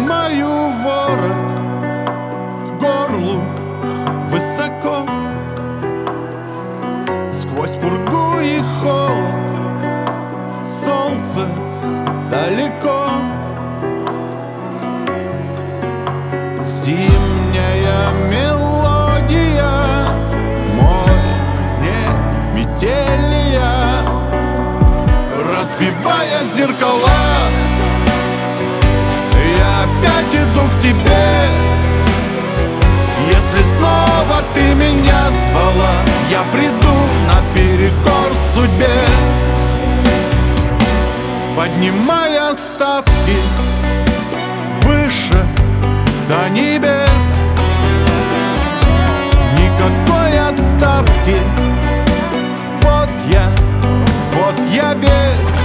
Поднимаю ворот к горлу высоко, сквозь пургу и холод, солнце далеко. Зимняя мелодия, море в сне метелья, разбивая зеркала, я опять иду к тебе. Если снова ты меня звала, я приду наперекор судьбе, поднимая ставки выше до небес. Никакой отставки, вот я весь.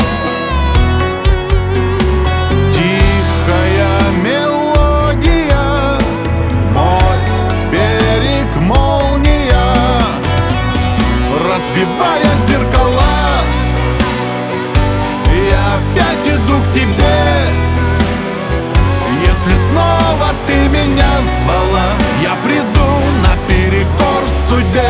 Тихая мелодия, море, берег, молния, разбивая зеркала, я опять иду к тебе. Если снова ты меня звала, я приду наперекор судьбе.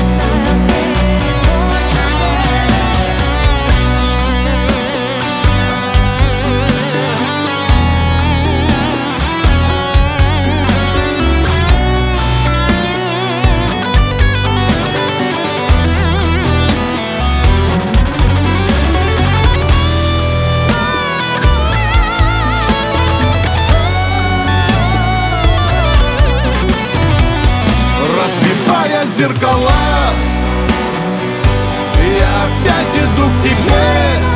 Разбивая зеркала, я опять иду к тебе.